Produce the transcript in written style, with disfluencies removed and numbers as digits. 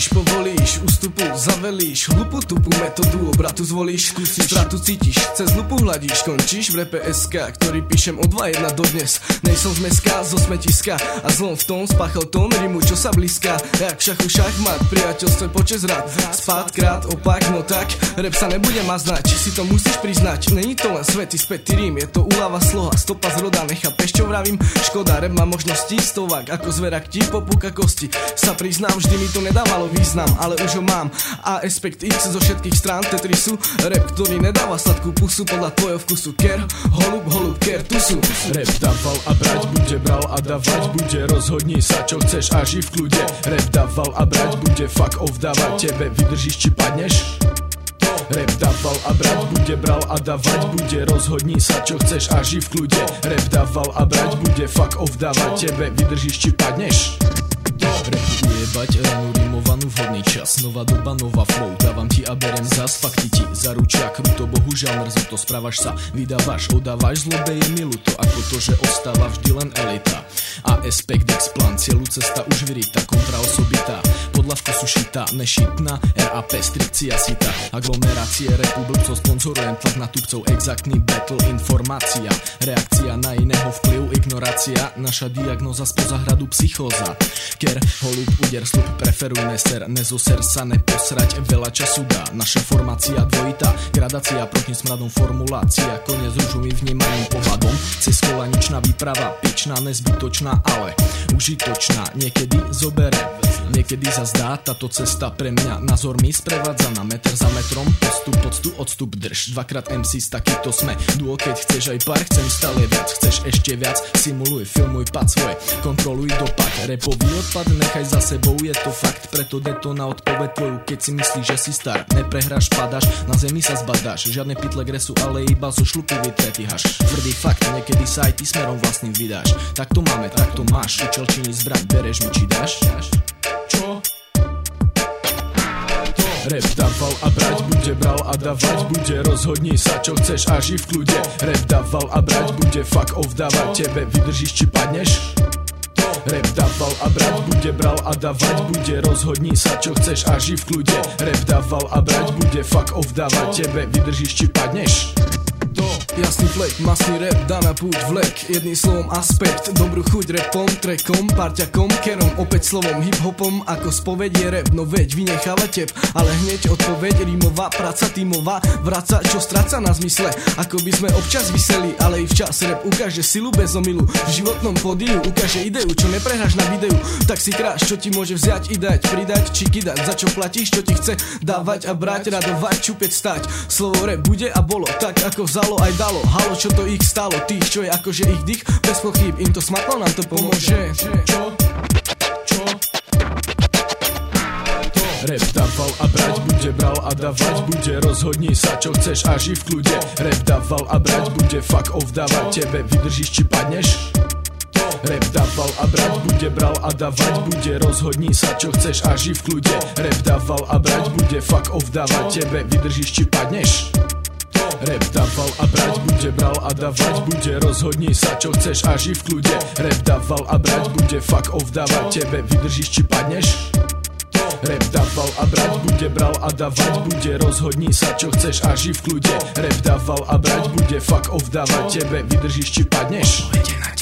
povolíš, ústupu zavelíš, hlupu tupú metódu obratu zvolíš, skúsiš, stratu cítiš, cez lupu hladíš, končíš v repe SK, ktorý píšem od 2.1 dodnes. Nejsom z meska, zo smetiska a zlom v tom spáchal tón rimu, čo sa blízka. Jak šachu šachmat, priateľstvo počas rád, spát krát, opak, no tak, rap sa nebude maznať, si to musíš priznať. Není to len svätý spätý rím, je to úľava sloha, stopa z roda, nechápeš čo vravím. Škoda, rap má možnosti, stovák, ako zverak ti popúka kosti. Sa priznám, vždy mi to nedávalo význam, ale už ho mám. A aspekt X zo všetkých strán, Tetrisu, rap, ktorý nedáva sladkú pusu podľa tvojho vkusu. Ker, holub, ker, tu sú. Rap dával a brať bude, bral a dávať bude, rozhodni sa čo chceš a ži v kľude. Rap dával a brať bude, fuck off dávať tebe, vydržíš či padneš? Rap dával a brať bude, bral a dávať bude, rozhodni sa čo chceš a ži v kľude. Rap dával a brať bude, fuck off dávať tebe, vydržíš či padneš? Repu ujebať ranu rimovanú vhodný čas, nová doba, nová flow, dávam ti a berem zas, fakty ti zaručia kruto, bohužiaľ mrzu to, správaš sa, vydávaš, odávaš, zlobe je mi ľúto, ako to, že ostáva vždy len elita. A aspekt X plán, cieľu cesta už vyrytá, kontra osobitá, podľa vkusu šitá, nešitná, RAP, strikcia sita, aglomerácie repu, blbcov sponzorujem, tlak na tupcov, exaktný battle, informácia, reakcia na iného vplyv, ignorácia, naša diagnoza spoza hradu psychóza. Ker, holub, úder, slup, preferuj neser, nezoser sa neposrať, veľa času dá, naša formácia dvojitá, gradácia proti smradom, formulácia, koniec ružovým vnímaným pohľadom, cez kolaničná výprava, pičná, nezbytočná, ale užitočná, niekedy zobere, niekedy sa zdá, táto cesta pre mňa názor mi sprevádza na meter za metrom, postup, poctu, odstup, drž, dvakrát MCs, takýto sme, duo, keď chceš aj pár, chcem stále viac, chceš ešte viac, simuluj, filmuj, pad svoje, kontroluj dopad, repový odpad, nechaj za sebou, je to fakt, preto de to na odpoveď tvoju, keď si myslíš, že si star, neprehráš, padáš, na zemi sa zbadáš, žiadne pytle gresu, ale iba zo šlupu vytretíhaš, tvrdý fakt, niekedy sa aj ty smerom vlastným vydáš, tak to máme, tak to máš, účel činí zbraň, bereš mi či dáš? Čo? Rap dával a brať bude, bral a dávať bude, rozhodni sa čo chceš a ži v kľude. Rap dával a brať bude, fuck off dávať tebe, vydržíš či padneš? Rap dával a brať bude, bral a dávať bude, rozhodni sa čo chceš a ži v kľude. Rap dával a brať bude, fuck off dávať tebe, vydržíš či padneš? Jasný flek, masný rap, dá na púť vlek, jedným slovom aspekt, dobrú chuť rapom, trackom, parťakom, kerom, opäť slovom hip-hopom, ako spoveď je rap, no veď vynecháva teb, ale hneď odpoveď, rímová, práca tímová, vraca, čo stráca na zmysle, ako by sme občas vyseli, ale i včas rap ukáže silu bez omilu, v životnom pódiu ukáže ideu, čo neprehráš na videu, tak si kráš, čo ti môže vziať i dať, pridať či kidať, za čo platíš, čo ti chce dávať a brať, radovať, čupieť stať, slovo rap bude a bolo, tak ako vzalo aj dalo, halo, čo to ich stálo, tých, čo je akože ich dých, bez pochyb, im to smaklo, nám to pomôže. Čo? Rap dával a brať bude, bral a dávať bude, rozhodni sa čo chceš a ži v kľude. Rap dával a brať bude, fuck off dávať tebe, vydržíš či padneš? Rap dával a brať bude, bral a dávať bude, rozhodni sa čo chceš a ži v kľude. Rap dával a brať bude, fuck off dávať tebe, vydržíš či padneš? Rap dával a brať bude, bral a dávať bude, rozhodni sa čo chceš a ži v kľude. Rap dával a brať bude, fuck off dávať tebe, vydržíš či padneš? Rap dával a brať bude, bral a dávať bude, rozhodni sa čo chceš a ži v kľude. Rap dával a brať bude, fuck off dávať tebe, vydržíš či padneš?